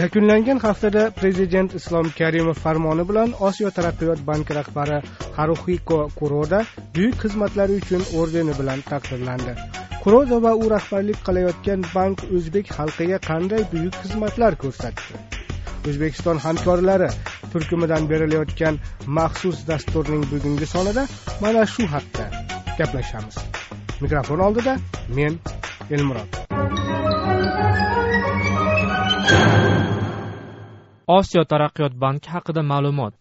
Yakunlangan haftada Prezident Islom Karimov farmoni bilan Osiyo taraqqiyot banki rahbari Haruhiko Kuroda buyuk xizmatlari uchun ordeni bilan taqdirlandi. Kuroda va u rahbarlik qilayotgan bank o'zbek xalqiga qanday buyuk xizmatlar ko'rsatdi? O'zbekiston hamkorlari turkumidan berilayotgan maxsus dasturning bugungi sonida mana shu haqda gaplashamiz. Mikrofon oldida men Elmurod. Osiyo taraqqiyot banki haqida ma'lumot.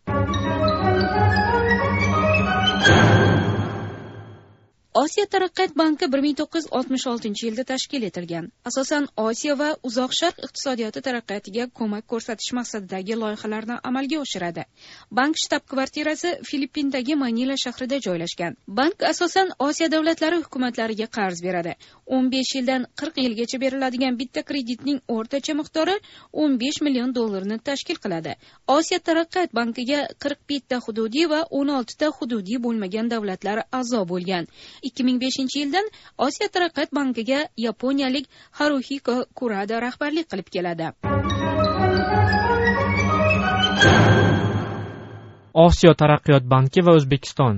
Osiyo taraqqiyot banki 1966-yilda tashkil etilgan. Asosan Osiyo va Uzoq Sharq iqtisodiyoti taraqqiyotiga ko'mak ko'rsatish maqsadidagi loyihalarni amalga oshiradi. Bank shtab-kvartirasi Filippindagi Manila shahrida joylashgan. Bank asosan Osiyo davlatlari hukumatlariga qarz beradi. 15 yildan 40 yilgacha beriladigan bitta kreditning o'rtacha miqdori $15 million tashkil qiladi. Osiyo taraqqiyot bankiga 41 ta hududiy va 16 ta hududiy bo'lmagan davlatlar a'zo bo'lgan. 2005-yildan Osiyo taraqqiyot bankiga yaponiyalik Haruhiko Kuroda rahbarlik qilib keladi. Osiyo taraqqiyot banki va O'zbekiston.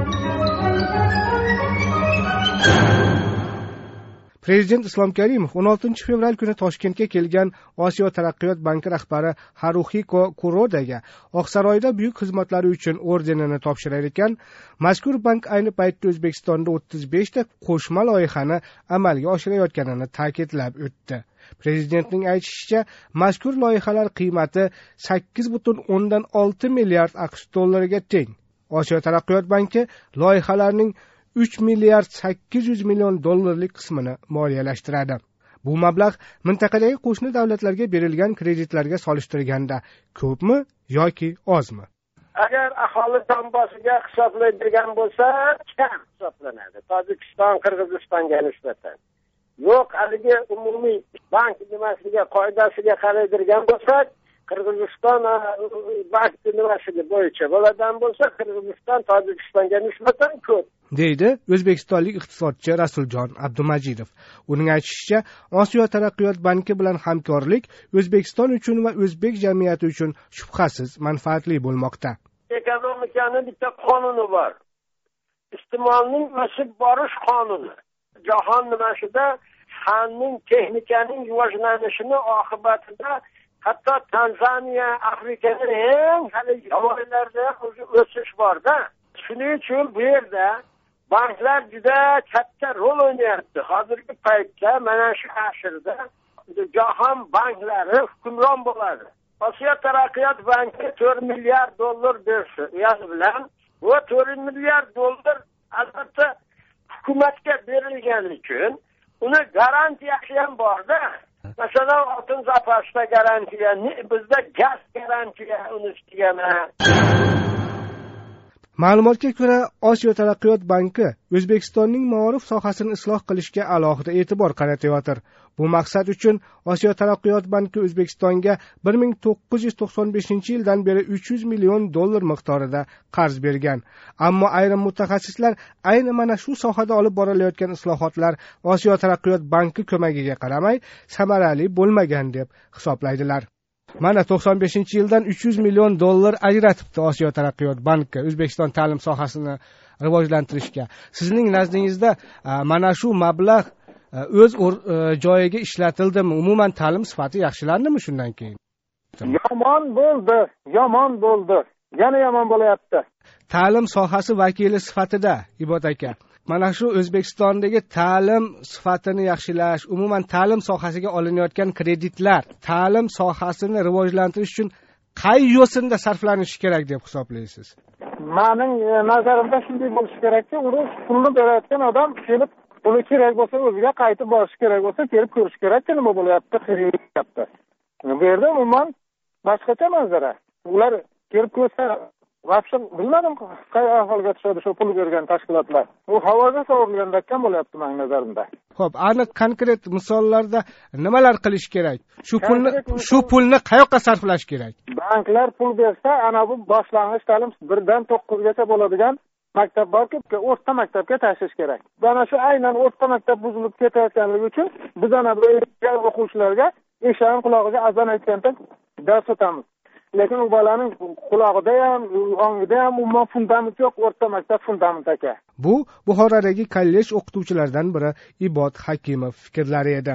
Prezident Islom Karimov 16 fevral kuni Toshkentga kelgan Osiyo taraqqiyot banki rahbari Haruhiko Kurodaga Oqsaroyda buyuk xizmatlari uchun ordenini topshirar ekan, mazkur bank ayni paytda O'zbekistonda 35 ta qo'shma loyihani amalga oshirayotganini ta'kidlab o'tdi. Prezidentning aytishicha, mazkur loyihalar qiymati 8,6 milliard AQSh dollariga teng. Osiyo taraqqiyot banki loyihalarning 3 milliard 800 million dollarlik qismini moliyalashtiradi. Bu mablag' mintaqadagi qo'shni davlatlarga berilgan kreditlarga solishtirganda ko'pmi yoki ozmi? Agar aholi tambosiga hisoblaydigan bo'lsa, kam hisoblanadi. Tojikiston, Qirg'izistonga nisbatan. Yo'q, haligi umumiy bank nimasiga, qoidasiga qaraydigan bo'lsak, Qirg'iziston bank nimasiga bo'yicha bo'ladigan bo'lsa, Qirg'iziston Tojikistonga nisbatan ko'p, deydi o'zbekistonlik iqtisodchi Rasuljon Abdumajidov. Uning aytishicha, Osiyo taraqqiyot banki bilan hamkorlik O'zbekiston uchun va o'zbek jamiyati uchun shubhasiz manfaatli bo'lmoqda. Ekonomikaning bitta qonuni bor. Iste'molning o'sib borish qonuni. Jahon nimasida fanning, texnikaning rivojlanishini oqibatida hatto Tanzaniya, Afrikaning eng yovvoyilarida o'sish borda. Shuning uchun bu yerda banklar juda katta rol o'ynayapti. Hozirgi paytda mana shu asrda jahon banklari hukmron bo'ladi. Osiyo taraqqiyot banki 4 milliard dollar bersa, yani bilan bu 4 milliard dollar albatta hukumatga berilgani uchun uni garantiyasi ham borda. Masalan, oltin zaposda garantiya, bizda gaz garantiya uni ustiga. Ma'lumotga ko'ra, Osiyo taraqqiyot banki O'zbekistonning ma'rif sohasini isloh qilishga alohida e'tibor qaratayotir. Bu maqsad uchun Osiyo taraqqiyot banki O'zbekistonga 1995-yildan beri 300 million dollar miqdorida qarz bergan. Ammo ayrim mutaxassislar ayni mana shu sohada olib borilayotgan islohotlar Osiyo taraqqiyot banki ko'magiga qaramay samarali bo'lmagan deb hisoblaydilar. Mana 95-yildan 300 million dollar ajratibdi Osiyo taraqqiyot banki O'zbekiston ta'lim sohasini rivojlantirishga. Sizning nazdingizda mana shu mablag' o'z joyiga ishlatildi-mi? Umuman ta'lim sifati yaxshilandimi shundan keyin? Yomon bo'ldi. Yana yomon bo'layapti. Ta'lim sohasi vakili sifatida Ibod aka, mana shu O'zbekistondagi ta'lim sifatini yaxshilash, umuman ta'lim sohasiga olinayotgan kreditlar, ta'lim sohasini rivojlantirish uchun qay yo'sinda sarflanishi kerak deb hisoblaysiz? Mening nazarimda shunday bo'lishi kerakki, uni pulni berayotgan odam kelib, puli kerak bo'lsa o'ziga qaytib borishi kerak bo'lsa, kelib ko'rish kerak-ki, nima bo'lyapti, qilyapti. Bu yerda umuman boshqacha manzara. Ular kelib ko'rsa, vaqti bilmadim qay ahvolga tushadi shu pul bergan tashkilotlar. U havoga sovurilgandek bo'lyapti mening nazarimda. Xo'p, aniq konkret misollarda nimalar qilish kerak? Shu pulni qayoqqa sarflash kerak? Banklar pul bersa, ana bu boshlang'ich ta'lim 1dan 9 gacha bo'ladigan maktab borki, o'rta maktabga tashish kerak. Mana shu aynan o'rta maktab buzilib ketayotganligi uchun biz ana bu o'quvchilarga eshakning qulog'iga azon aytganda dars o'tamiz. Lekin u bolaning qulog'ida ham, ongida ham umuman fundament yo'q, o'rta maktab fundament aka. Bu Buxorodagi kollej o'qituvchilaridan biri Ibod Hakimov fikrlari edi.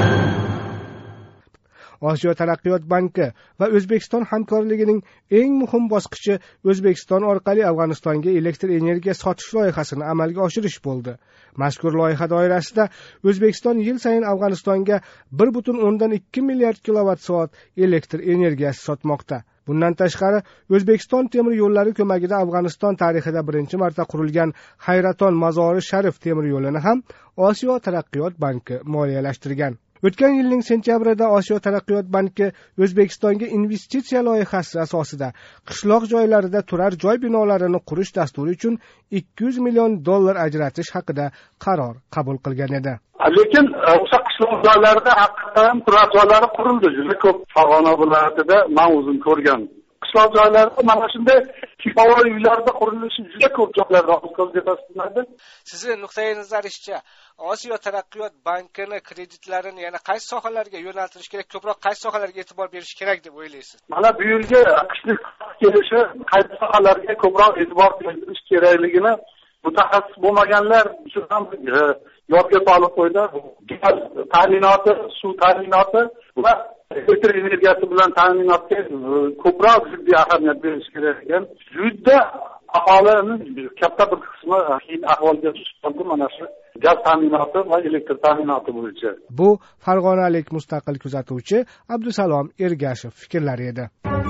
Osiyo taraqqiyot banki va O'zbekiston hamkorligining eng muhim bosqichi O'zbekiston orqali Afg'onistonga elektr energiya sotish loyihasini amalga oshirish bo'ldi. Mazkur loyiha doirasida O'zbekiston yil sayin Afg'onistonga 1.2 milliard kilovatt-soat elektr energiyasi sotmoqda. Bundan tashqari, O'zbekiston temir yo'llari ko'magida Afg'oniston tarixida birinchi marta qurilgan Hayraton Mazori Sharif temir yo'lini ham Osiyo taraqqiyot banki moliyalashtirgan. O'tgan yilning sentyabrida Osiyo taraqqiyot banki O'zbekistonga investitsiya loyihasi asosida qishloq joylarida turar joy binolarini qurish dasturi uchun $200 million ajratish haqida qaror qabul qilgan edi. Lekin o'sha qishloq joylarida haqiqatan turar joylari qurildi. Juda ko'p Farg'ona viloyatida men o'zim ko'rgan. Qishloq joylarda mana shunday kifoya uylarda qurilishi juda ko'p joylarda qo'l yetkaziladi. Sizning nuqtai nazaringizcha Osiyo taraqqiyot bankini kreditlarini yana qaysi sohalarga yo'naltirish kerak, ko'proq qaysi sohalarga e'tibor berish kerak deb o'ylaysiz? Mana bu yilgi qishlik kelishi qaysi sohalarga ko'proq e'tibor berish kerakligini mutaxassis bo'lmaganlar uchun ham yodga solib qo'ydi. Gaz ta'minoti, suv ta'minoti va elektr energiyasi bilan ta'minotga ko'proq jiddiy ahamiyat berish kerak ekan. Juda aholining katta bir qismi qiyin ahvolga tushib mana shu gaz ta'minoti va elektr ta'minoti bo'yicha. Bu farg'onalik mustaqil kuzatuvchi Abdusalom Ergashev fikrlari edi.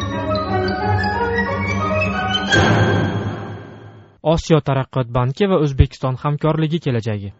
Osiyo taraqqiyot banki va O'zbekiston hamkorligi kelajagi.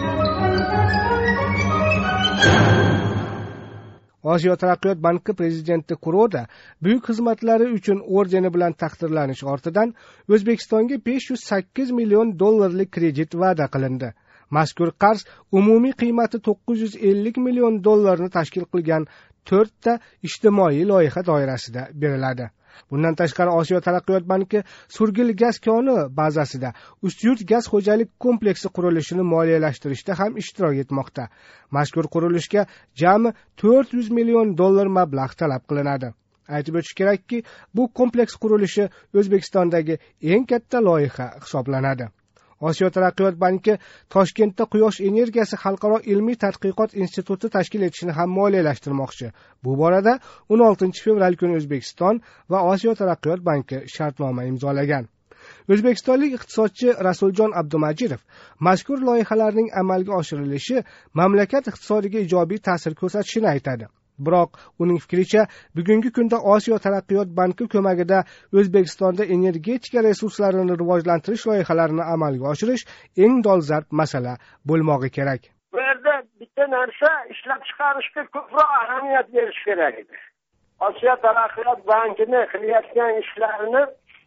Osiyo taraqqiyot banki prezidenti Kuroda buyuk xizmatlari uchun ordeni bilan taqdirlanish ortidan O'zbekistonga $508 million kredit va'da qilindi. Mazkur qarz umumiy qiymati $950 million tashkil qilgan 4 ta ijtimoiy loyiha doirasida beriladi. Bundan tashqari Osiyo taraqqiyot banki Surgil gaz koni bazasida Ustyurt gaz xo'jalik kompleksi qurilishini moliyalashtirishda ham ishtirok etmoqda. Mazkur qurilishga jami $400 million mablag' talab qilinadi. Aytib o'tish kerakki, bu kompleks qurilishi O'zbekistondagi eng katta loyiha hisoblanadi. Osiyo taraqqiyot banki Toshkentda quyosh energiyasi xalqaro ilmiy tadqiqot instituti tashkil etishni ham moliyalashtirmoqchi. Bu borada 16 fevral kuni O'zbekiston va Osiyo taraqqiyot banki shartnoma imzolagan. O'zbekistonlik iqtisodchi Rasuljon Abdumajidov mazkur loyihalarning amalga oshirilishi mamlakat iqtisodiga ijobiy ta'sir ko'rsatishini aytadi. Biroq uning fikricha, bugungi kunda Osiyo taraqqiyot banki ko'magida O'zbekistonda energetika resurslarini rivojlantirish loyihalarini amalga oshirish eng dolzarb masala bo'lmog'i kerak. Bu yerda bitta narsa ishlab chiqarishga ko'proq ahamiyat berish kerak edi. Osiyo taraqqiyot bankini qilayotgan ishlarini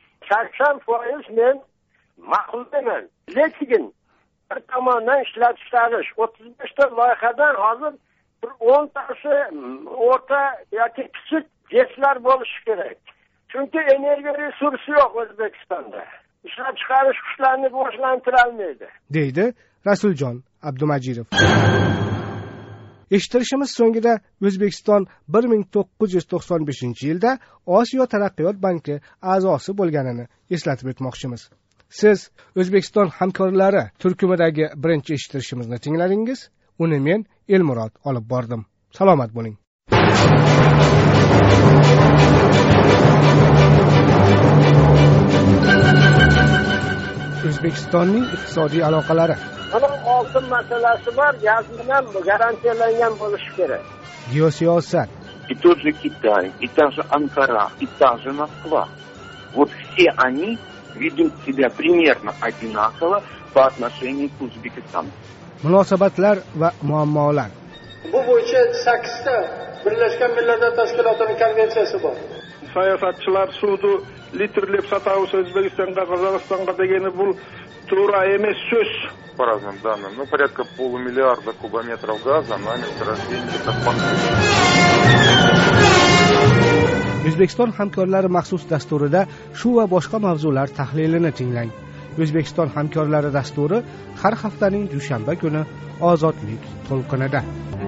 80% men ma'qul deman. Lekin bir tomondan ishlab chiqarish 35 ta loyihadan hozir 10 tasi o'rta yoki kichik jeslar bo'lishi kerak. Chunki energiya resursi yo'q O'zbekistonda. Ishlab chiqarish kuchlarini rivojlantira olmaydi, deydi Rasuljon Abdumajidov. Eshittirishimiz so'ngida O'zbekiston 1995-yilda Osiyo taraqqiyot banki a'zosi bo'lganini eslatib o'tmoqchimiz. Siz O'zbekiston hamkorlari turkumidagi birinchi eshittirishimizni tingladingiz. Uni men Elmurod olib bordim. Salomat bo'ling. O'zbekistonning iqtisodiy aloqalari. Mana oltin masalasi bor, gaz bilan garantiyalangan bo'lishi kerak. Geosiyosat. И тот же Китай, и та же Анкара, и та же Москва. Вот все они ведут себя примерно одинаково по отношению к Узбекистану. Munosabatlar va muammolar. Bu bo'yicha 8 ta Birlashgan Millatlar Tashkilotining konvensiyasi bor. Siyosatchilar suvni litrlab sotamiz O'zbekistonga, Qozog'istonga degani bu to'g'ri emas so'z. По разным данным, порядка полумиллиарда кубометров газа на месторождении Топанки. O'zbekiston hamkorlari maxsus dasturida shu va boshqa mavzular tahlilini tinglang. O'zbekiston hamkorlari dasturi har haftaning dushanba kuni Ozodlik to'lqinida.